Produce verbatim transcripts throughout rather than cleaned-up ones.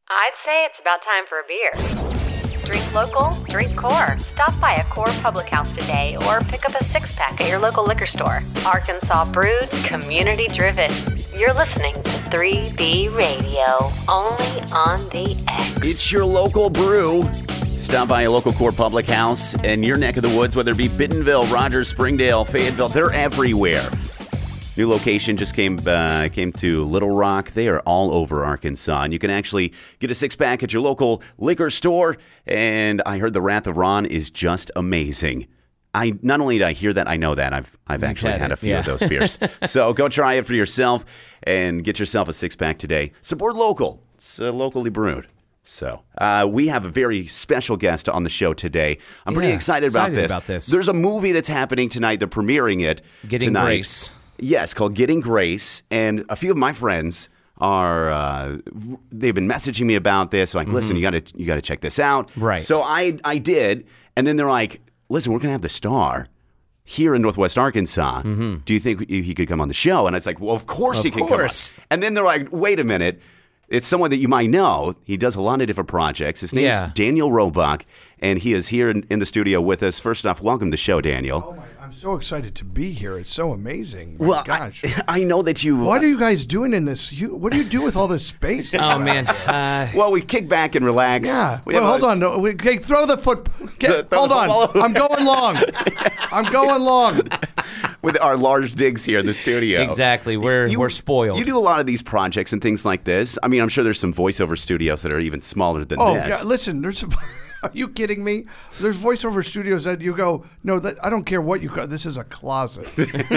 I'd say it's about time for a beer. Drink local, drink Core. Stop by a Core Public House today or pick up a six-pack at your local liquor store. Arkansas brewed, community driven. You're listening to three B Radio, only on the X. It's your local brew. Stop by a local Core Public House in your neck of the woods, whether it be Bentonville, Rogers, Springdale, Fayetteville. They're everywhere. New location just came uh, came to Little Rock. They are all over Arkansas. And you can actually get a six-pack at your local liquor store. And I heard the Wrath of Ron is just amazing. I Not only did I hear that, I know that. I've I've You've actually had had it, a few yeah. of those beers. So go try it for yourself and get yourself a six-pack today. Support local. It's uh, locally brewed. So uh, we have a very special guest on the show today. I'm pretty Yeah, excited, about, excited this. about this. There's a movie that's happening tonight. They're premiering it Getting tonight. Grace. Yes, called Getting Grace. And a few of my friends are, uh, they've been messaging me about this. Like, mm-hmm. listen, you got to you got to check this out. Right. So I I did. And then they're like, listen, we're going to have the star here in Northwest Arkansas. Mm-hmm. Do you think he could come on the show? And it's like, well, of course of he can course. come on. And then they're like, wait a minute. It's someone that you might know. He does a lot of different projects. His name Yeah. is Daniel Roebuck, and he is here in, in the studio with us. First off, welcome to the show, Daniel. Oh my, I'm so excited to be here. It's so amazing. My well, gosh. I, I know that you... What are you guys doing in this? You, what do you do with all this space? Oh, man. Uh, Well, we kick back and relax. Yeah. We Well, have hold a- on. No, we, okay, throw the foot. Get, Throw hold the on. football. I'm going long. I'm going long. With our large digs here in the studio. Exactly. We're You- we're spoiled. You do a lot of these projects and things like this. I mean, I'm sure there's some voiceover studios that are even smaller than Oh, this. God, listen. There's. Are you kidding me? There's voiceover studios that you go, no, that I don't care what you call. This is a closet.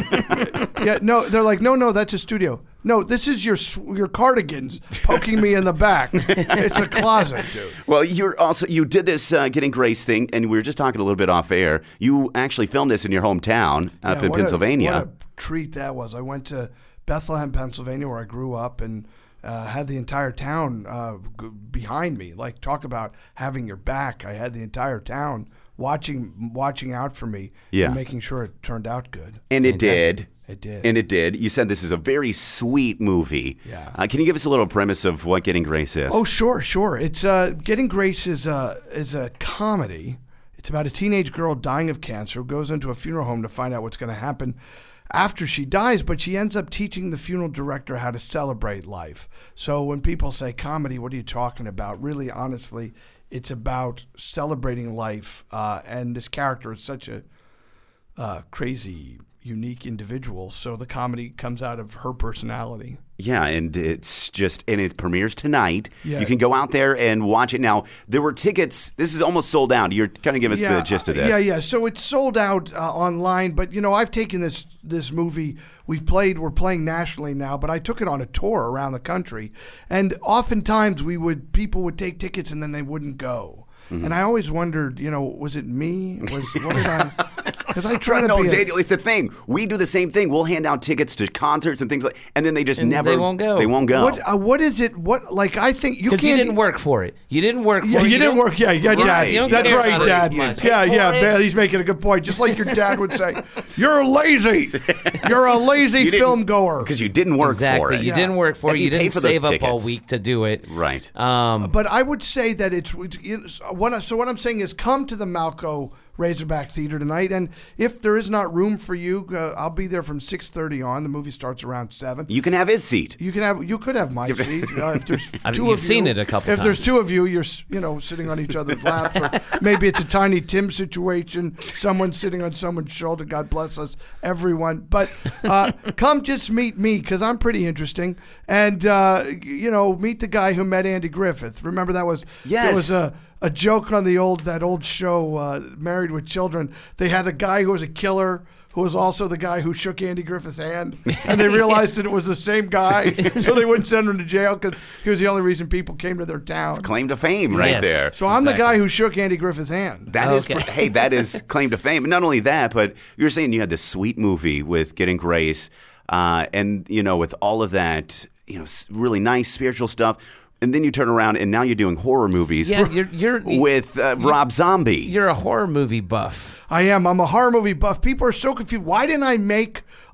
Yeah, no, they're like, no, no, that's a studio. No, this is your sw- your cardigans poking me in the back. It's a closet, dude. Well, you're also you did this uh, Getting Grace thing, and we were just talking a little bit off air. You actually filmed this in your hometown up Yeah, in what a- Pennsylvania. what a treat that was. I went to Bethlehem, Pennsylvania, where I grew up, and uh, had the entire town uh, g- behind me. Like, talk about having your back. I had the entire town watching watching out for me Yeah. and making sure it turned out good. And it did. It did. And it did. You said this is a very sweet movie. Yeah. Uh, can you give us a little premise of what Getting Grace is? Oh, sure, sure. It's uh, Getting Grace is a is a comedy. It's about a teenage girl dying of cancer who goes into a funeral home to find out what's going to happen after she dies, but she ends up teaching the funeral director how to celebrate life. So when people say comedy, what are you talking about? Really, honestly, it's about celebrating life. Uh, and this character is such a uh, crazy, unique individual. So the comedy comes out of her personality. Yeah, and it's just, and it premieres tonight. Yeah. You can go out there and watch it. Now, there were tickets. This is almost sold out. You're kind of give us the gist of this. Yeah, yeah. So it's sold out uh, online, but you know, I've taken this this movie. We've played. We're playing nationally now, but I took it on a tour around the country, and oftentimes we would people would take tickets and then they wouldn't go. Mm-hmm. And I always wondered, you know, was it me? Was what did I? Because I try to no, be. a- Daniel, it's the thing. We do the same thing. We'll hand out tickets to concerts and things like, and then they just And never. they won't go. They won't go. What uh, what is it? What like I think you Because can't. you didn't work for it. You didn't work for Yeah, it. you didn't don't- work. Yeah, yeah, Right. Dad. You don't That's care right, about it Dad. as much. Yeah, Pay yeah, for it. man, he's making a good point. Just like your dad would say, "You're lazy. You're a lazy You didn't- film goer." Because you didn't work Exactly. for it. You Yeah. didn't work for And it. you You pay didn't for those save up all tickets. week to do it. Right. Um, But I would say that it's it's- what I- so. What I'm saying is, come to the Malco Razorback Theater tonight, and if there is not room for you, uh, I'll be there from six thirty on. The movie starts around seven. You can have his seat. You can have you could have my seat uh, if there's I mean, two you've of seen you. it a couple If there's times. two of you, you're s- you know sitting on each other's laps, or maybe it's a Tiny Tim situation. Someone sitting on someone's shoulder. God bless us, everyone. But uh, come just meet me because I'm pretty interesting, and uh, you know meet the guy who met Andy Griffith. Remember that was Yes. That was a. A joke on the old that old show, uh, Married with Children. They had a guy who was a killer, who was also the guy who shook Andy Griffith's hand, and they realized that it was the same guy, so they wouldn't send him to jail because he was the only reason people came to their town. Claim to fame right Yes. there. So I'm the Exactly. guy who shook Andy Griffith's hand. That is, Okay. hey, that is claim to fame. And not only that, but you were saying you had this sweet movie with Getting Grace, uh, and you know, with all of that, you know, s- really nice spiritual stuff. And then you turn around and now you're doing horror movies yeah, you're you're with uh, Rob Zombie. you're a horror movie buff. I am. I'm a horror movie buff. People are so confused. Why didn't I make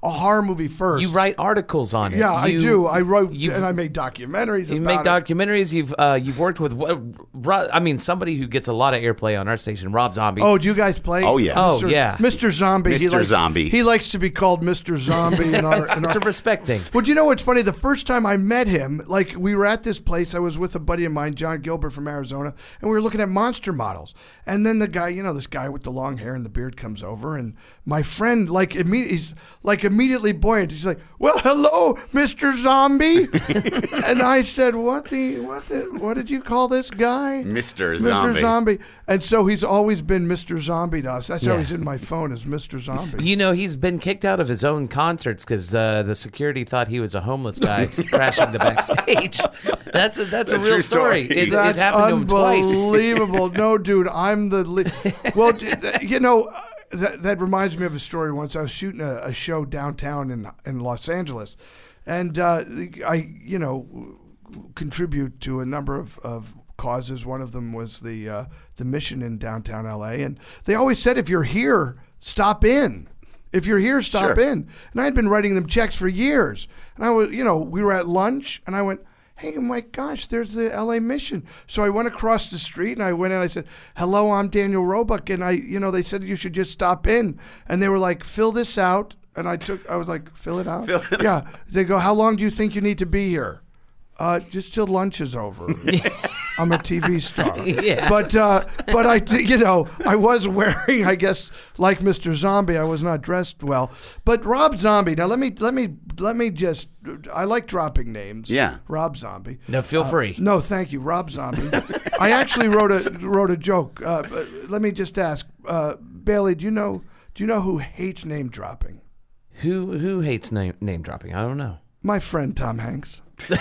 a horror movie first. You write articles on it. Yeah, I You- do. I wrote you've- and I made documentaries. You about make it. documentaries. You've uh, you've worked with, what- Ro- I mean, somebody who gets a lot of airplay on our station, Rob Zombie. Oh, do you guys play? Oh, yeah. Oh, Mister yeah. Mister Zombie. He Mister likes, Zombie. He likes to be called Mister Zombie in our. In it's a our respect thing. well, do you know what's funny? The first time I met him, like we were at this place, I was with a buddy of mine, John Gilbert from Arizona, and we were looking at monster models. And then the guy, you know, this guy with the long hair and the beard comes over, and my friend, like, imme- he's like immediately buoyant. He's like, "Well, hello, Mister Zombie," and I said, "What the what the what did you call this guy?" Mister Zombie. Mister Zombie. And so he's always been Mister Zombie to us. That's how Yeah. he's in my phone as Mister Zombie. You know, he's been kicked out of his own concerts because uh, the security thought he was a homeless guy crashing the backstage. That's a, that's a, A real true story. story. It, it That's happened to him twice. unbelievable. No, dude, I'm the. Li- well, d- th- you know, uh, that that reminds me of a story. Once I was shooting a, a show downtown in in Los Angeles, and uh, I, you know, contribute to a number of, of causes. One of them was the uh, the mission in downtown L A, and they always said, if you're here, stop in. If you're here, stop Sure. in. And I had been writing them checks for years. And I was, you know, we were at lunch, and I went, hey, oh my gosh, there's the L A mission. So I went across the street, and I went in, I said, hello, I'm Daniel Roebuck. And I, you know, they said you should just stop in. And they were like, fill this out. And I took, I was like, fill it out? Fill it yeah. They go, how long do you think you need to be here? Uh, just till lunch is over. I'm a T V star. Yeah. But uh, but I d- you know I was wearing, I guess, like Mister Zombie, I was not dressed well. But Rob Zombie. Now let me let me let me just. I like dropping names. Yeah. Rob Zombie. No, feel free. No, thank you, Rob Zombie. I actually wrote a wrote a joke. Uh, but let me just ask, uh, Bailey. Do you know do you know who hates name dropping? Who who hates name name dropping? I don't know. My friend Tom Hanks.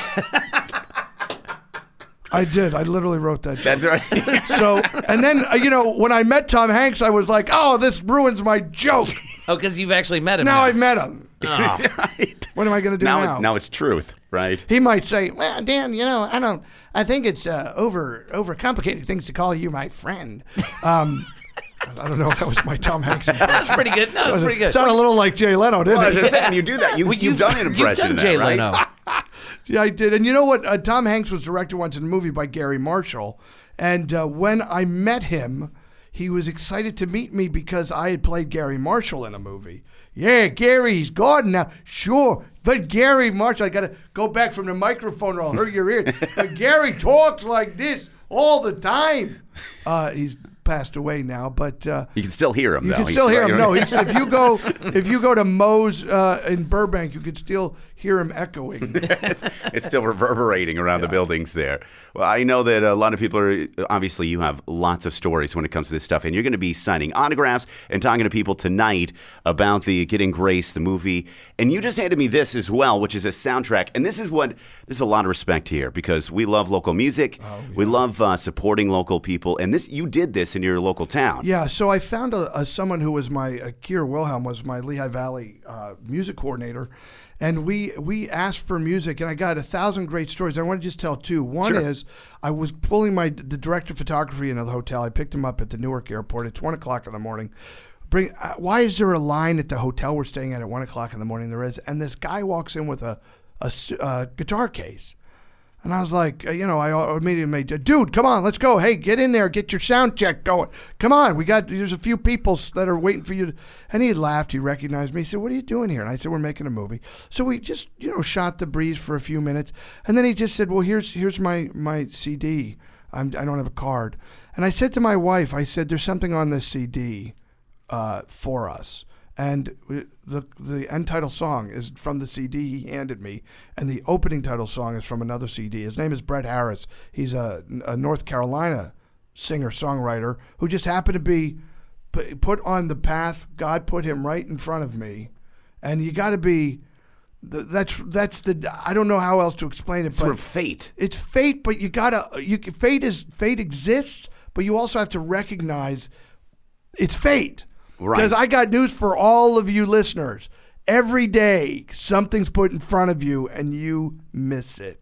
I did. I literally wrote that joke. That's right. So, and then, uh, you know, when I met Tom Hanks, I was like, oh, this ruins my joke. Oh, because you've actually met him. Now I've met him. right. What am I going to do Now, now? it, now it's truth, right? He might say, well, Dan, you know, I don't, I think it's uh, over, over complicated things to call you my friend. Um, I don't know if that was my Tom Hanks impression. That's pretty good. No, that's pretty good. Sounded a little like Jay Leno, didn't Well, I was it? just saying, you do that. You, Well, you've, done an impression You've of done Jay that, right? Leno. Yeah, I did. And you know what? Uh, Tom Hanks was directed once in a movie by Gary Marshall. And uh, when I met him, he was excited to meet me because I had played Gary Marshall in a movie. Yeah, Gary, he's gone now. Sure. But Gary Marshall, I got to go back from the microphone or I'll hurt your ear. But Gary talks like this all the time. Uh, he's passed away now, but uh, You can still hear him, you though. can He's still hear him. you're- No, he's, if you go if you go to Moe's uh, in Burbank, you can still hear him echoing. it's still reverberating around the buildings there. Well, I know that a lot of people are, obviously you have lots of stories when it comes to this stuff, and you're going to be signing autographs and talking to people tonight about the Getting Grace, the movie. And you just handed me this as well, which is a soundtrack. And this is what, this is a lot of respect here because we love local music. We love uh, supporting local people. And this, you did this in your local town. Yeah, so I found a, a someone who was my uh, Keir Wilhelm was my Lehigh Valley uh, music coordinator, and we we asked for music, and I got a thousand great stories. I want to just tell two. One Sure. is I was pulling my the director of photography in the hotel. I picked him up at the Newark airport. It's one o'clock in the morning. Bring. Uh, why is there a line at the hotel we're staying at at one o'clock in the morning? There is, and this guy walks in with a a, s- uh, guitar case. And I was like, uh, you know, I immediately made, dude, come on, let's go. Hey, get in there, get your sound check going. Come on, we got, there's a few people that are waiting for you. To, and he laughed, he recognized me. He said, what are you doing here? And I said, we're making a movie. So we just, you know, shot the breeze for a few minutes. And then he just said, well, here's here's my, my C D. I'm, I don't have a card. And I said to my wife, I said, there's something on this C D uh, for us. And the the end title song is from the C D he handed me, and the opening title song is from another C D. His name is Brett Harris. He's a, a North Carolina singer-songwriter who just happened to be pu- put on the path. God put him right in front of me, and you got to be. That's that's the. I don't know how else to explain it, Sort but of fate. it's fate. But you gotta. You fate is fate exists, but you also have to recognize it's fate. Right. Because I got news for all of you listeners. Every day, something's put in front of you and you miss it.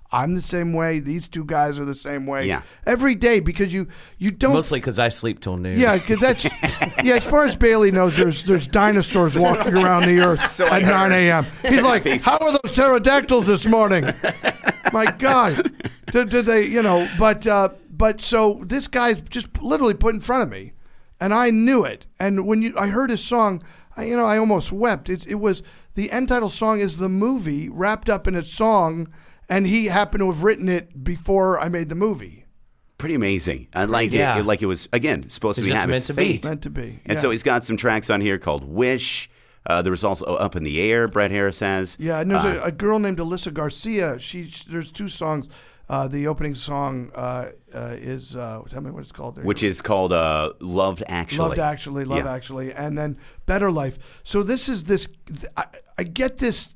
I'm the same way. These two guys are the same way. Yeah. Every day, because you you don't. Mostly because I sleep till noon. Yeah, because that's yeah. As far as Bailey knows, there's there's dinosaurs walking around the earth So I at heard. nine a.m. He's like, how are those pterodactyls this morning? My God, did, did they? You know, but uh, but so this guy's just literally put in front of me, and I knew it. And when you, I heard his song, I, you know, I almost wept. It, it was the end title song is the movie wrapped up in a song, and he happened to have written it before I made the movie. Pretty amazing. I like Yeah. it. Like it was, again, supposed to It's be just having meant to be. fate. Meant to be. And yeah. so he's got some tracks on here called Wish. Uh, there was also Up in the Air, Brett Harris has. Yeah, and there's Uh, a, a girl named Alyssa Garcia. She, she there's two songs. Uh, the opening song uh, uh, is uh, tell me what it's called. There. which is called uh, Loved Actually. Loved Actually, Love Yeah. Actually, and then Better Life. So this is this. I, I get this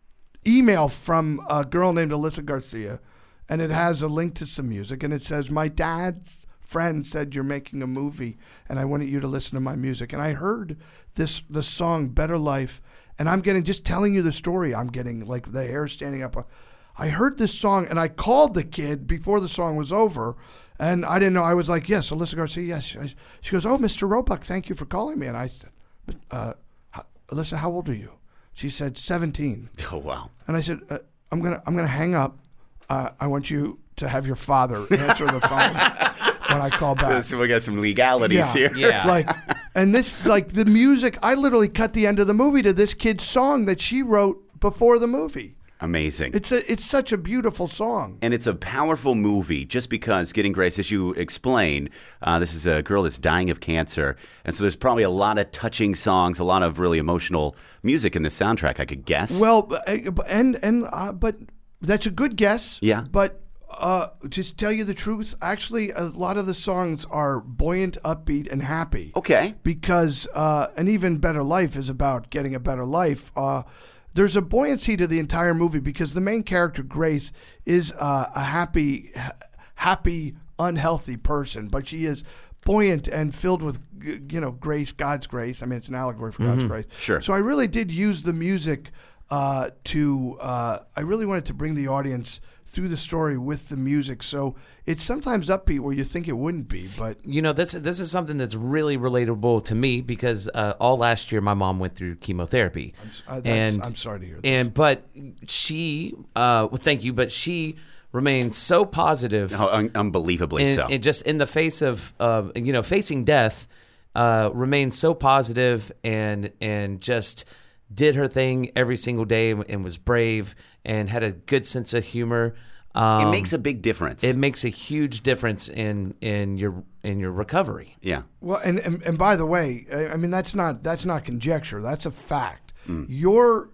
email from a girl named Alyssa Garcia, and it has a link to some music, and it says, "My dad's friend said you're making a movie, and I wanted you to listen to my music." And I heard this the song Better Life, and I'm getting just telling you the story. I'm getting like the hair standing up. I heard this song, and I called the kid before the song was over, and I didn't know. I was like, "Yes, Alyssa Garcia, yes." She goes, "Oh, Mister Roebuck, thank you for calling me." And I said, "But uh, Alyssa, how old are you?" She said, seventeen. Oh, wow. And I said, uh, "I'm gonna, I'm gonna hang up. Uh, I want you to have your father answer the phone when I call back." So we got some legalities Yeah. here. Yeah. Like, and this, like the music. I literally cut the end of the movie to this kid's song that she wrote before the movie. Amazing. It's a, it's such a beautiful song. And it's a powerful movie just because Getting Grace, as you explained, uh, this is a girl that's dying of cancer. And so there's probably a lot of touching songs, a lot of really emotional music in the soundtrack, I could guess. Well, uh, and and uh, but that's a good guess. Yeah. But uh, just tell you the truth, actually, a lot of the songs are buoyant, upbeat, and happy. Okay. Because uh, an even better life is about getting a better life. Uh, there's a buoyancy to the entire movie because the main character, Grace, is uh, a happy, ha- happy, unhealthy person, but she is buoyant and filled with, g- you know, grace, God's grace. I mean, it's an allegory for God's grace. Sure. So I really did use the music uh, to. Uh, I really wanted to bring the audience through the story with the music. So it's sometimes upbeat where you think it wouldn't be, but You know, this this is something that's really relatable to me because uh, all last year my mom went through chemotherapy, uh, that's, and I'm sorry to hear that. and but she, uh, well, thank you, but she remains so positive, Oh, un- unbelievably and, so. and just in the face of uh, you know facing death, uh, remains so positive and and just did her thing every single day and was brave and had a good sense of humor. Um, it makes a big difference. it makes a huge difference in in your in your recovery. yeah. Well, and, and and by the way, I I mean that's not that's not conjecture. That's a fact. Your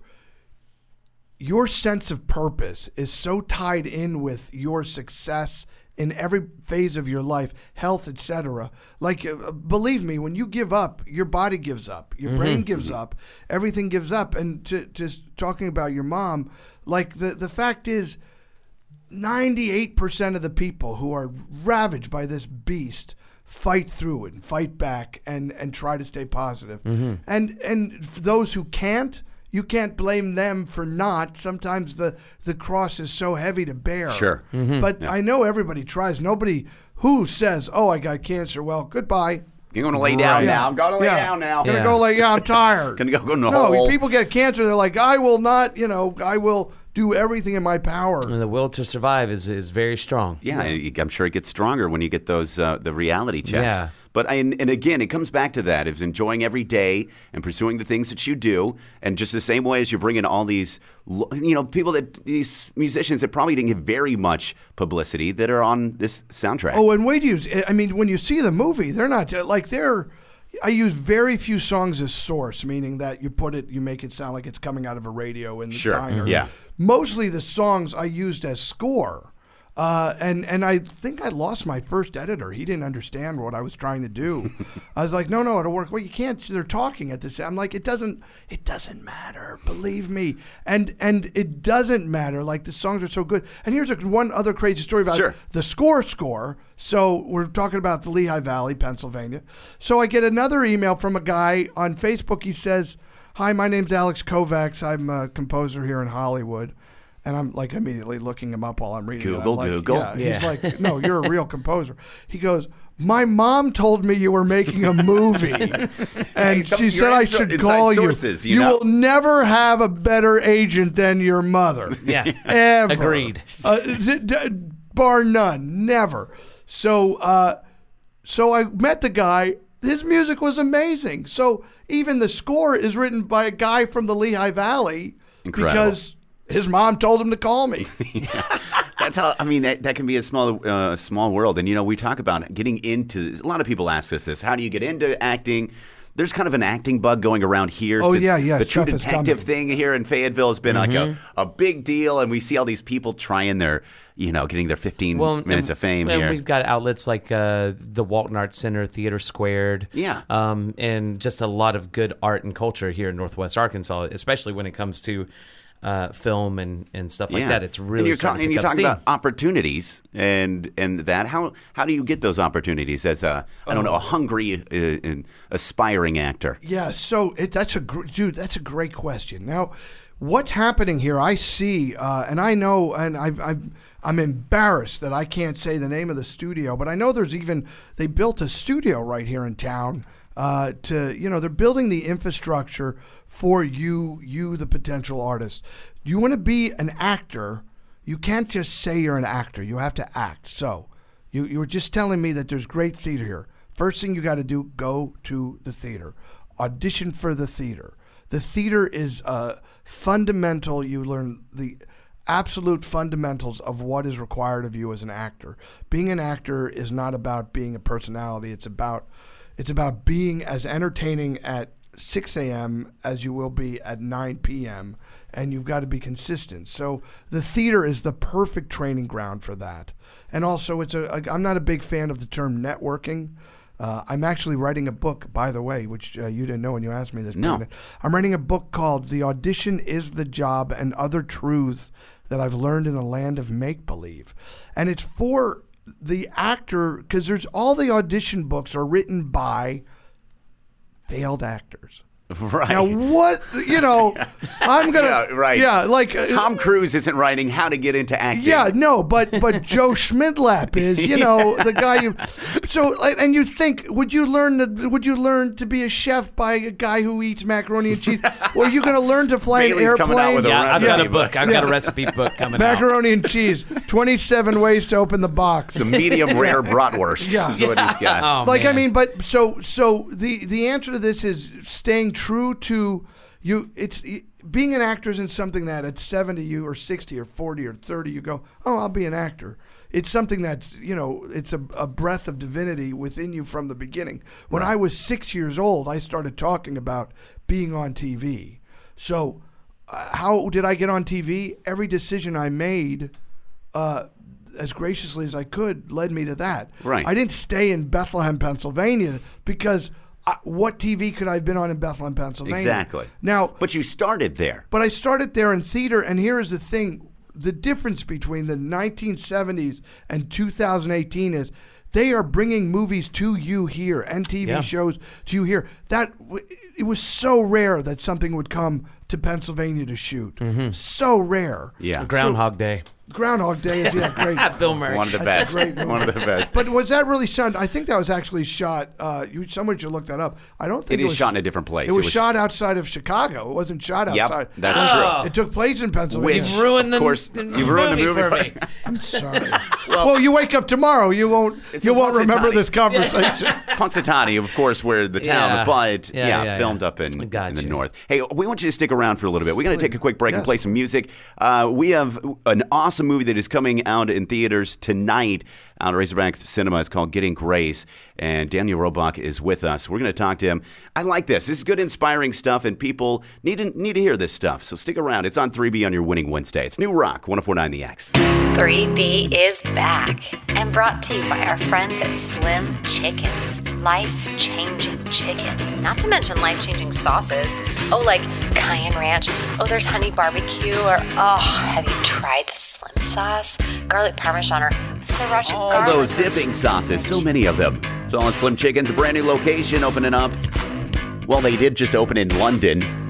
your sense of purpose is so tied in with your success in every phase of your life, health, et cetera. Like, uh, believe me, when you give up, your body gives up, your brain gives up, everything gives up. And to, just talking about your mom, like the the fact is, ninety-eight percent of the people who are ravaged by this beast fight through it and fight back and, and try to stay positive. And and for those who can't, you can't blame them for not. Sometimes the, the cross is so heavy to bear. Sure. But I know everybody tries. Nobody who says, "Oh, I got cancer." Well, goodbye. You're going to lay down Right. now. I'm going to lay Yeah. down now. Gonna Yeah. go like, yeah, I'm tired. Gonna go- go in the no, hole. people get cancer. They're like, I will not. You know, I will do everything in my power. And the will to survive is is very strong. Yeah, I'm sure it gets stronger when you get those uh, the reality checks. Yeah. But I, and again, it comes back to that: is enjoying every day and pursuing the things that you do, and just the same way as you're bringing all these, you know, people that these musicians that probably didn't get very much publicity that are on this soundtrack. Oh, and wait, use I mean, when you see the movie, they're not uh, like they're. I use very few songs as source, meaning that you put it, you make it sound like it's coming out of a radio in the Sure. diner. Yeah. Mostly the songs I used as score. Uh, and, and I think I lost my first editor. He didn't understand what I was trying to do. I was like, no, no, it'll work. Well, you can't. They're talking at this. I'm like, it doesn't. It doesn't matter. Believe me. And and it doesn't matter. Like the songs are so good. And here's a, one other crazy story about Sure. the score score. So we're talking about the Lehigh Valley, Pennsylvania. So I get another email from a guy on Facebook. He says, "Hi, my name's Alex Kovacs. I'm a composer here in Hollywood. And I'm like immediately looking him up while I'm reading. Google, it. I'm like, Google. Yeah. Yeah. He's like, no, you're a real composer. He goes, my mom told me you were making a movie, and Hey, some- she you're said I inside- should inside call sources, you. you know? will never have a better agent than your mother. Yeah. Ever. Agreed. Uh, d- d- bar none. Never. So, uh, so I met the guy. His music was amazing. So even the score is written by a guy from the Lehigh Valley Incredible. because his mom told him to call me. That's how. I mean, that, that can be a small, uh, small world. And you know, we talk about getting into. A lot of people ask us this: how do you get into acting? There's kind of an acting bug going around here. Oh, since yeah, yeah, The True stuff is Detective coming. thing here in Fayetteville has been like a, Mm-hmm. a big deal, and we see all these people trying their, you know, getting their fifteen Well, minutes and, of fame and here. we've got outlets like uh, the Walton Arts Center, Theater Squared, Yeah. um, and just a lot of good art and culture here in Northwest Arkansas, especially when it comes to uh, film and, and stuff like yeah. that. It's really and you're, starting to and pick you're up talking steam. about opportunities and and that. How how do you get those opportunities as a I don't know a hungry, uh, and aspiring actor? Yeah, so it, that's a gr- dude. That's a great question. Now, what's happening here? I see, uh, and I know, and I, I'm I'm embarrassed that I can't say the name of the studio, but I know there's even they built a studio right here in town. Uh, to you know, they're building the infrastructure for you, you the potential artist. You want to be an actor. You can't just say you're an actor. You have to act. So, you you were just telling me that there's great theater here. First thing you got to do, go to the theater. Audition for the theater. The theater is uh, fundamental. You learn the absolute fundamentals of what is required of you as an actor. Being an actor is not about being a personality. It's about it's about being as entertaining at six a.m. as you will be at nine p.m. and you've got to be consistent. So the theater is the perfect training ground for that. And also, it's a, a I'm not a big fan of the term networking. Uh, I'm actually writing a book, by the way, which uh, you didn't know when you asked me this. No. Brandon. I'm writing a book called The Audition is the Job and Other Truths That I've Learned in the Land of Make-Believe. And it's for the actor, because there's all the audition books are written by failed actors. Right. Now, what, you know, I'm going to. Yeah, right. Yeah, like. uh, Tom Cruise isn't writing how to get into acting. Yeah, no, but but Joe Schmidlap is, you know, the guy you. So, like, and you think, would you learn to, would you learn to be a chef by a guy who eats macaroni and cheese? Or are you going to learn to fly Bailey's an airplane? coming out with a Yeah, I've got a recipe book. book. I've got a recipe book coming out. Macaroni and cheese, twenty-seven ways to open the box. It's a medium rare bratwurst. Yeah. Is what he's got. Oh, Like, I man. mean, but so so the the answer to this is staying true to you. It's being an actor isn't something that at seventy you or sixty or forty or thirty you go, oh, I'll be an actor. It's something that's, you know, it's a, a breath of divinity within you from the beginning. When I was six years old, I started talking about being on T V. So uh, how did I get on T V? Every decision I made, uh, as graciously as I could, led me to that. Right. I didn't stay in Bethlehem, Pennsylvania, because I, what T V could I have been on in Bethlehem, Pennsylvania? Exactly. Now, But you started there. but I started there in theater, and here is the thing. The difference between the nineteen seventies and two thousand eighteen is they are bringing movies to you here and T V Yeah. shows to you here. That w- it was so rare that something would come to Pennsylvania to shoot. So rare. Yeah. Groundhog Day. Groundhog Day is yeah great. Bill Murray. One of the That's a best. great movie. One of the best. But was that really shot? I think that was actually shot. Uh, you, someone should look that up. I don't think It it, is was shot in a different place. It was, It was- shot outside of Chicago. It wasn't shot Yep, outside. that's It- true. It took place in Pennsylvania. Which, You've ruined of the- course, the you've ruined the movie movie for for me. I'm sorry. Well- well, you wake up tomorrow, you won't. It's You in won't remember Punxsutawney. this conversation. Punxsutawney, of course, where the town, Yeah. but yeah, Yeah, yeah, filmed yeah. up in, Got in the you. north. Hey, we want you to stick around for a little bit. We're going to take a quick break and Yes. play some music. Uh, we have an awesome movie that is coming out in theaters tonight out at Razorback Cinema. It's called Getting Grace, and Daniel Roebuck is with us. We're going to talk to him. I like this. This is good, inspiring stuff, and people need to need to hear this stuff. So stick around. It's on three B on your winning Wednesday. It's New Rock, one oh four point nine The X. three B is back and brought to you by our friends at Slim Chickens. Life-changing chicken. Not to mention life-changing sauces. Oh, like cayenne ranch. Oh, there's honey barbecue. Or, oh, have you tried the Slim sauce? Garlic parmesan or sriracha All garlic. those dipping sauces, so many of them. It's all at Slim Chicken's, a brand new location opening up. Well, they did just open in London.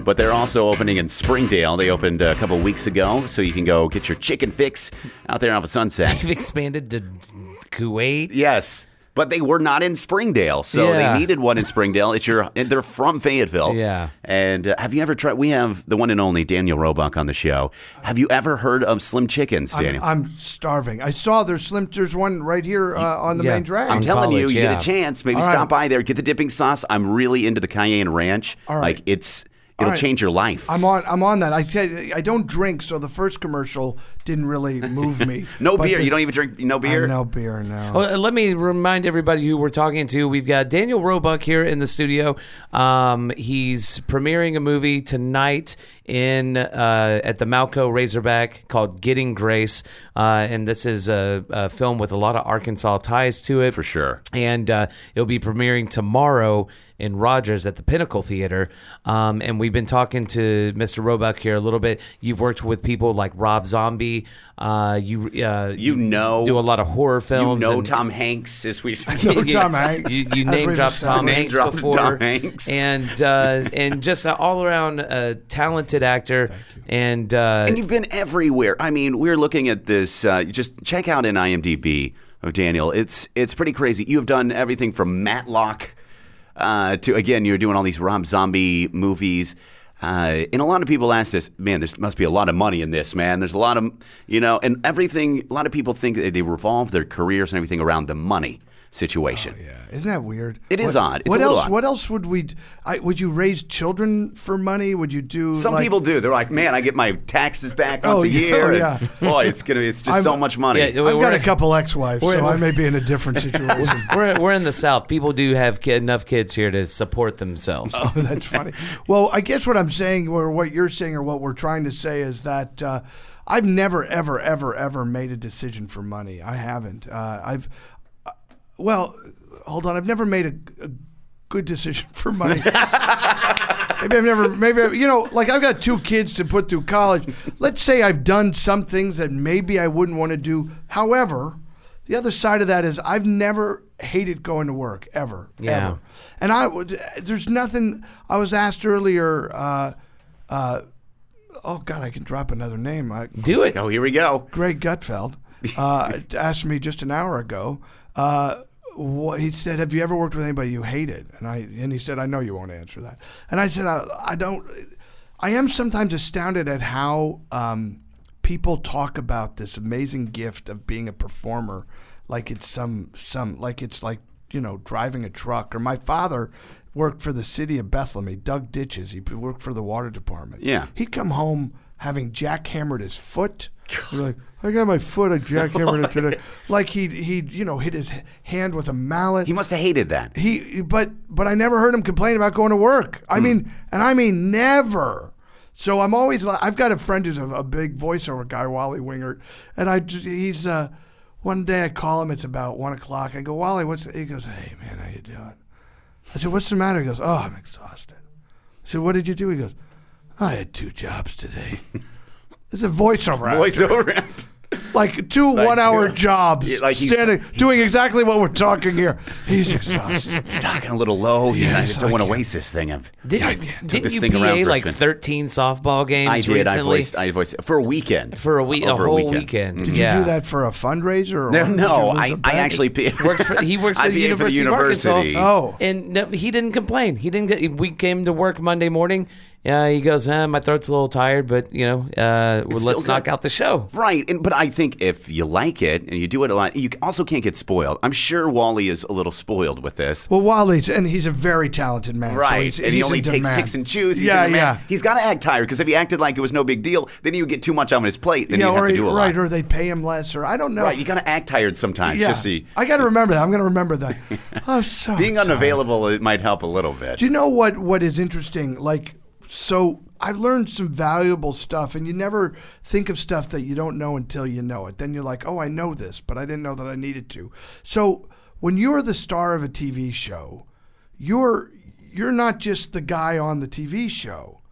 But they're also opening in Springdale. They opened a couple weeks ago, so you can go get your chicken fix out there off of Sunset. They've expanded to Kuwait. Yes. But they were not in Springdale, so Yeah. they needed one in Springdale. It's your, they're from Fayetteville. Yeah. And uh, have you ever tried? We have the one and only Daniel Roebuck on the show. Have you ever heard of Slim Chickens, I'm, Daniel? I'm starving. I saw there's slim. There's one right here uh, on the Yeah. main drag. I'm in telling you, college, you yeah. get a chance. Maybe All stop right. by there, get the dipping sauce. I'm really into the Cayenne Ranch. All right. Like it's, it'll right. change your life. I'm on. I'm on that. I tell you, I don't drink, so the first commercial didn't really move me. no But beer. the- You don't even drink. No beer. Uh, no beer. No. Well, let me remind everybody who we're talking to. We've got Daniel Roebuck here in the studio. Um, he's premiering a movie tonight in uh, at the Malco Razorback called Getting Grace, uh, and this is a, a film with a lot of Arkansas ties to it For sure. And uh, it'll be premiering tomorrow in Rogers at the Pinnacle Theater. Um, and we've been talking to Mister Roebuck here a little bit. You've worked with people like Rob Zombie. Uh, you uh, You know, do a lot of horror films. You know and- Tom Hanks, as we No, you, Tom Hanks. You, you As name we dropped just Tom Name Hanks dropped before, Tom Hanks. and uh, and just an all around uh, talented actor. And uh, And you've been everywhere. I mean, we're looking at this. Uh, just check out an IMDb of Daniel. It's it's pretty crazy. You have done everything from Matlock uh, to, again, you're doing all these Rob Zombie movies. Uh, and a lot of people ask this, man, there must be a lot of money in this, man. There's a lot of, you know, and everything, a lot of people think that they revolve their careers and everything around the money situation. Yeah, isn't that weird? It is What- odd. It's what a little else? odd. What else would we? I, would you raise children for money? Would you do? Some like- people do. They're like, man, I get my taxes back once Oh, a yeah, year. oh, and, yeah. boy, it's gonna, it's just I'm- so much money. Yeah, I've we're- got a couple ex-wives, we're- so I may be in a different situation. we're we're in the South. People do have ki- enough kids here to support themselves. Oh, that's funny. Well, I guess what I'm saying, or what you're saying, or what we're trying to say is that uh, I've never, ever, ever, ever made a decision for money. I haven't. Uh, I've, uh, well, hold on. I've never made a, a good decision for money. Maybe I've never, maybe, I've, you know, like I've got two kids to put through college. Let's say I've done some things that maybe I wouldn't want to do. However, the other side of that is I've never hated going to work, ever, Yeah. ever. And I would, there's nothing, I was asked earlier, uh, uh, oh God, I can drop another name. I, Do it. Oh, here we go. Greg Gutfeld uh, asked me just an hour ago. Uh, wh- he said, "Have you ever worked with anybody you hated?" And I and he said, "I know you won't answer that." And I said, "I, I don't." I am sometimes astounded at how um, people talk about this amazing gift of being a performer, like it's some some like it's like you know driving a truck. Or my father worked for the city of Bethlehem. He dug ditches. He worked for the water department. Yeah. He'd come home having jackhammered his foot. He'd be like, I got my foot, I jackhammered it today. Like he'd, he'd, you know, hit his h- hand with a mallet. He must have hated that. He, but, but I never heard him complain about going to work. I mean, and I mean never. So I'm always like, I've got a friend who's a, a big voiceover guy, Wally Wingert, and I, j- he's, uh, one day I call him, it's about one o'clock. I go, Wally, what's, he goes, hey man, how you doing? I said, what's the matter? He goes, oh, I'm exhausted. I said, what did you do? He goes, I had two jobs today. It's a voiceover actor. Voiceover actor. Like two Like, one-hour yeah. jobs, Yeah, like he's- standing, he's- doing exactly what we're talking here. He's exhausted. He's talking a little low. Yeah, I Yes, just don't I want to can't. waste this thing. I've, Didn't, I you- took didn't this you thing around P A for a like spin. thirteen softball games I did. I recently? voiced. I voiced for a weekend. For a week, a Over whole weekend. Mhm. Did Yeah. you do that for a fundraiser? Or No, did you no. lose I, a I bet? actually pay, Works for, he works for I the paid for the University of Arkansas. university. Oh. And no, he didn't complain. He didn't get. We came to work Monday morning. Yeah, he goes, eh, my throat's a little tired, but you know, uh, well, still let's good. knock out the show. Right, and, but I think if you like it and you do it a lot, you also can't get spoiled. I'm sure Wally is a little spoiled with this. Well, Wally's, and he's a very talented man. so Right, he's, and he he's only in takes demand. picks and chooses. He's Yeah, in demand. yeah. He's got to act tired because if he acted like it was no big deal, then he would get too much on his plate. Then yeah, he'd have or, to do a right, lot. or they pay him less, or I don't know. Right, you got to act tired sometimes. yeah, Just to, I got to remember that. I'm going to remember that. I'm so being tired. unavailable, it might help a little bit. Do you know what, what is interesting? Like, so I've learned some valuable stuff, and you never think of stuff that you don't know until you know it. Then you're like, oh, I know this, but I didn't know that I needed to. So when you're the star of a T V show, you're you're not just the guy on the T V show.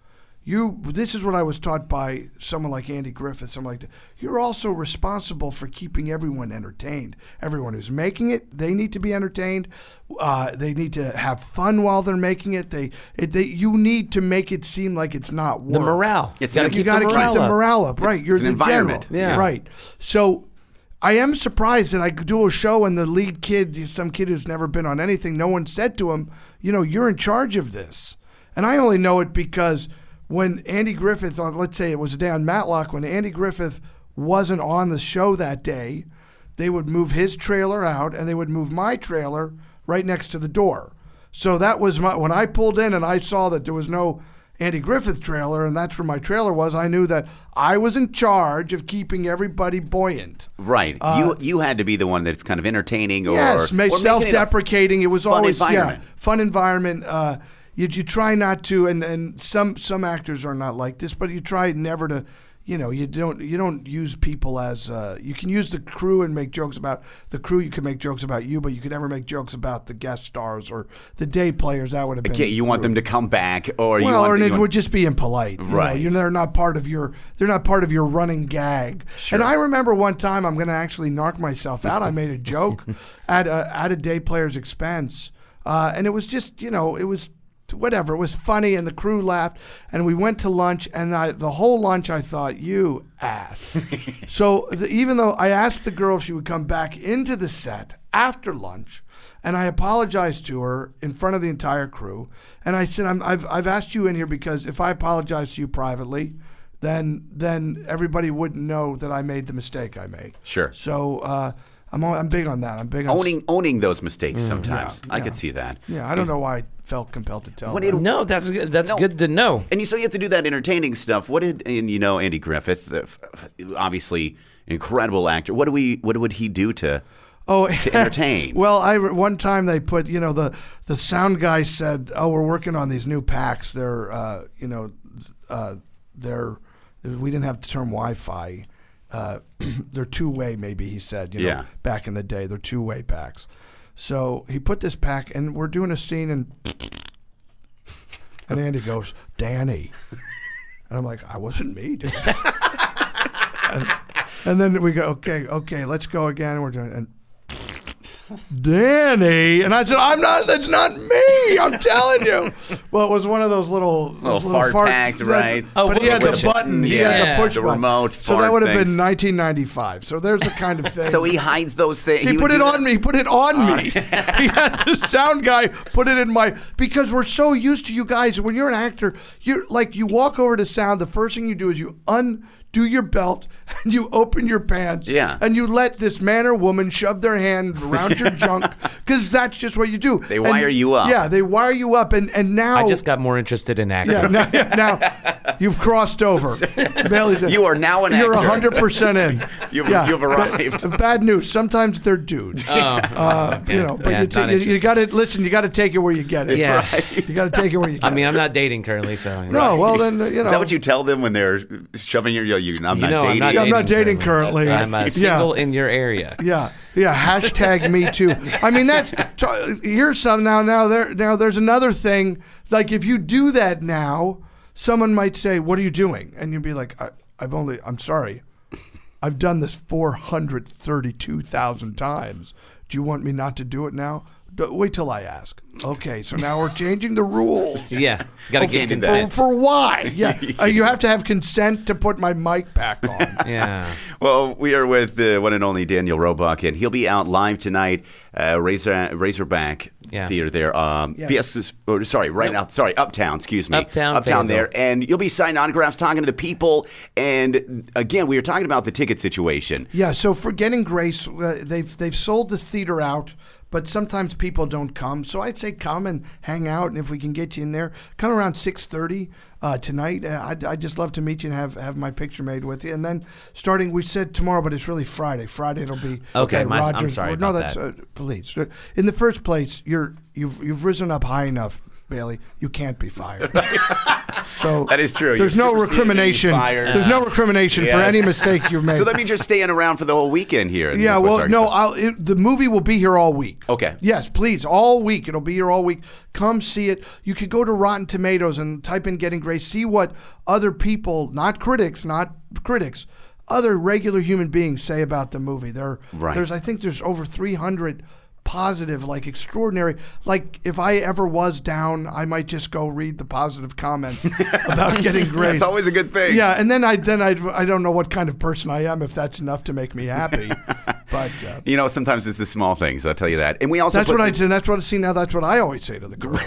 you. This is what I was taught by someone like Andy Griffith, someone like that. You're also responsible for keeping everyone entertained. Everyone who's making it, they need to be entertained. Uh, they need to have fun while they're making it. They, it, they, you need to make it seem like it's not work. The morale. It's gotta an- keep You got to the keep morale the up. morale up, right? It's- You're it's an the environment. general. Yeah. Right. So I am surprised that I could do a show and the lead kid, some kid who's never been on anything, no one said to him, you know, you're in charge of this. And I only know it because when Andy Griffith, on, let's say it was a day on Matlock, when Andy Griffith wasn't on the show that day, they would move his trailer out and they would move my trailer right next to the door. So that was my, when I pulled in and I saw that there was no Andy Griffith trailer, and that's where my trailer was, I knew that I was in charge of keeping everybody buoyant. Right. you you had to be the one that's kind of entertaining or, Yes, or make making it a self-deprecating. It was fun always environment. yeah, fun environment. Uh, you you try not to, and, and some some actors are not like this, but you try never to. You know, you don't you don't use people as uh, you can use the crew and make jokes about the crew. You can make jokes about you, but you could never make jokes about the guest stars or the day players. That would have been. Okay, you want them to come back, or you Well, want or you it want- would just be impolite, you Right. Know, you know, they're not part of your. They're not part of your running gag. Sure. And I remember one time, I'm going to actually narc myself out. I made a joke at a at a day player's expense, uh, and it was just you know it was whatever. It was funny, and the crew laughed, and we went to lunch, and I, the whole lunch I thought, you ass. So the, even though I asked the girl if she would come back into the set after lunch, and I apologized to her in front of the entire crew, and I said, I'm, I've I've asked you in here because if I apologize to you privately, then then everybody wouldn't know that I made the mistake I made. Sure. So uh, I'm I'm big on that. I'm big on owning owning those mistakes sometimes. yeah, I yeah. could see that. Yeah, I don't know why I felt compelled to tell. What them. did- No, that's good. That's No. good to know. And you so you have to do that entertaining stuff. What did and you know Andy Griffith, uh, f- f- obviously incredible actor. What do we what would he do to Oh, to entertain? Well, I one time they put, you know, the the sound guy said, "Oh, we're working on these new packs. They're, uh, you know, uh, they're we didn't have the term Wi-Fi. Uh, they're two-way, maybe," he said. You know, Yeah. back in the day, they're two-way packs. So he put this pack, and we're doing a scene, and and Andy goes, "Danny," and I'm like, "I wasn't me, dude." and, and then we go, "Okay, okay, let's go again." And we're doing, and Danny, and I said, "I'm not. That's not me. I'm telling you." Well, it was one of those little Little those fart packs, that- right? Oh, but he had push the it. button. He Yeah, had the push the button. remote So that fart would have things. been nineteen ninety-five. So there's a kind of thing. So he hides those things. He, would put do it that? on me. He put it on me. He had the sound guy put it in my, because we're so used to you guys. When you're an actor, you're like, you walk over to sound. The first thing you do is you undo your belt and you open your pants. Yeah. And you let this man or woman shove their hand around your junk, because that's just what you do. They And- wire you up. Yeah, they wire you up, and and now I just got more interested in acting. yeah, now, now you've crossed over. Bailey's- You are now an You're actor. one hundred percent in. You've- yeah. you've arrived. But, bad news. Sometimes they're dudes. Oh, Uh, okay. You know, but Yeah, you, not ta- you, you interested. got to listen. You got to take it where you get it. Yeah. You got to take it where you get I mean, it. I'm not dating currently, so No, well then uh, you know. Is that what you tell them when they're shoving your? You, you I'm You not know, I'm dating. not Yeah, I'm not dating currently. I'm uh, Yeah. single in your area. Yeah, yeah. Hashtag me too. I mean, that's t- here's some now. Now there. Now there's another thing. Like if you do that now, someone might say, "What are you doing?" And you'd be like, I, "I've only. I'm sorry. I've done this four hundred thirty-two thousand times. Do you want me not to do it now? D- wait till I ask." Okay, so now we're changing the rules. Yeah, got to Okay, get do that. For, consent. for why? Yeah, uh, you have to have consent to put my mic back on. Yeah. Well, we are with the one and only Daniel Roebuck, and he'll be out live tonight, uh, Razor Razorback Yeah. Theater there. Um, Yeah. P S, or, sorry, right now, sorry, Uptown. Excuse me, Uptown, Uptown there, Fayetteville. and you'll be signing autographs, talking to the people, and again, we were talking about the ticket situation. Yeah, so Forgetting Grace, uh, they've they've sold the theater out, but sometimes people don't come. So I'd say come and hang out, and if we can get you in there, come around six thirty uh, tonight. Uh, I'd, I'd just love to meet you and have, have my picture made with you. And then starting, we said tomorrow, but it's really Friday. Friday it'll be Okay, at my- I'm Rogers. sorry No, about that's that. Uh, please. In the first place, you're you've you've risen up high enough Bailey, you can't be fired. So that is true. There's You're no superseded recrimination. being fired. There's no recrimination Yes. for any mistake you've made. So that means you're staying around for the whole weekend here. In yeah, Northwest well, Arkansas. no, I'll, it, the movie will be here all week. Okay. Yes, please, all week. It'll be here all week. Come see it. You could go to Rotten Tomatoes and type in Getting Grace. See what other people, not critics, not critics, other regular human beings say about the movie. There, Right. There's, I think there's over three hundred positive, like extraordinary. Like if I ever was down, I might just go read the positive comments about Getting Grace. That's always a good thing. Yeah, and then I then I I don't know what kind of person I am if that's enough to make me happy. But uh, You know, sometimes it's the small things. I'll tell you that. And we also that's put what I the, say. That's what I see now. That's what I always say to the girls.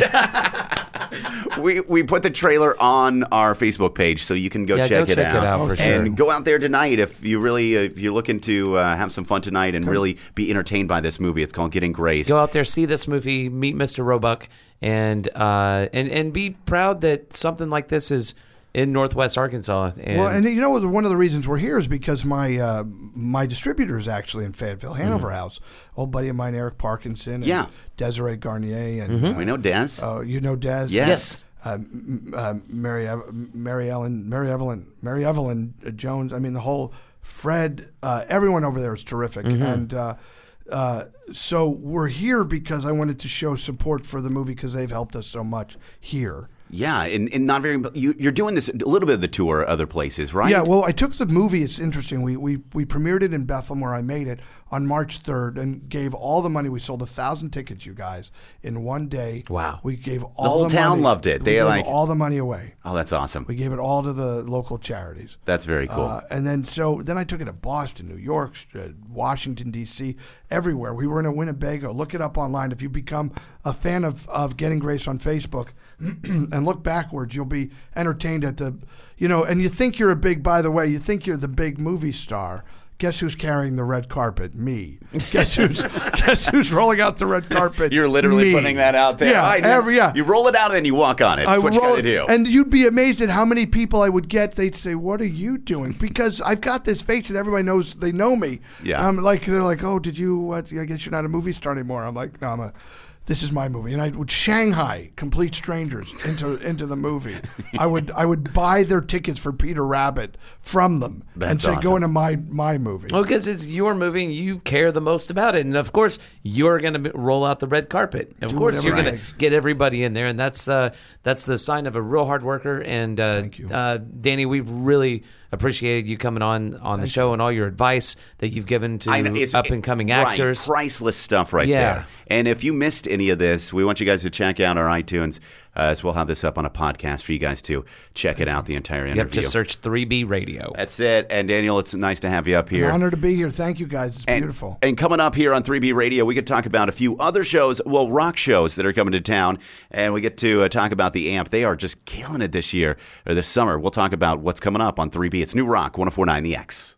we we put the trailer on our Facebook page, so you can go Yeah, check, go it, check out. it out for and sure. go out there tonight if you really uh, if you're looking to uh, have some fun tonight and really be entertained by this movie. It's called Getting Grace. Go out there, see this movie, meet Mister Roebuck, and uh, and and be proud that something like this is in Northwest Arkansas. And, Well, and you know, one of the reasons we're here is because my uh, my distributor is actually in Fayetteville, Hanover House. Old buddy of mine, Eric Parkinson, and Yeah. Desiree Garnier, and we know Des. uh, you know Des. Yes. Yes. Uh, m- uh, Mary, Ev- Mary Ellen, Mary Evelyn, Mary Evelyn Jones. I mean, the whole Fred. Uh, everyone over there is terrific, and uh, uh, so we're here because I wanted to show support for the movie because they've helped us so much here. Yeah, and, and not very. You, you're doing this a little bit of the tour other places, right? Yeah, well, I took the movie. It's interesting. We we we premiered it in Bethlehem, where I made it, on March third, and gave all the money. We sold a thousand tickets, you guys, in one day. Wow. We gave all The whole the town money- loved it. We They gave like- all the money away. Oh, that's awesome. We gave it all to the local charities. That's very cool. Uh, and then so then I took it to Boston, New York, uh, Washington D C, everywhere. We were in a Winnebago. Look it up online. If you become a fan of, of Getting Grace on Facebook and look backwards, you'll be entertained at the, you know. And you think you're a big. By the way, you think you're the big movie star. Guess who's carrying the red carpet? Me. Guess who's guess who's rolling out the red carpet? You're literally Me. putting that out there. Yeah, I know. every, yeah. You roll it out and then you walk on it. That's I what you got wrote- to do. And you'd be amazed at how many people I would get. They'd say, "What are you doing?" Because I've got this face and everybody knows they know me. Yeah. I'm like, they're like, "Oh, did you? What? I guess you're not a movie star anymore." I'm like, "No, I'm a." This is my movie, and I would Shanghai complete strangers into into the movie. I would I would buy their tickets for Peter Rabbit from them and That's say, awesome. "Go into my my movie." Well, because it's your movie and you care the most about it. And, of course, you're going to roll out the red carpet. Of Do course, whatever you're it going to takes. get everybody in there. And that's uh, that's the sign of a real hard worker. And, uh, Thank you. Uh, Danny, we've really appreciated you coming on on the show and all your advice that you've given to I know, it's- up-and-coming right, actors. priceless stuff right Yeah. there. And if you missed any of this, we want you guys to check out our iTunes. Uh, as we'll have this up on a podcast for you guys to check it out, the entire You interview. have to search three B Radio. That's it. And Daniel, it's nice to have you up here. An honor to be here. Thank you, guys. It's And, beautiful. and coming up here on three B Radio, we could talk about a few other shows, well, rock shows that are coming to town. And we get to uh, talk about the A M P. They are just killing it this year, or this summer. We'll talk about what's coming up on three B. It's New Rock, one oh four point nine The X.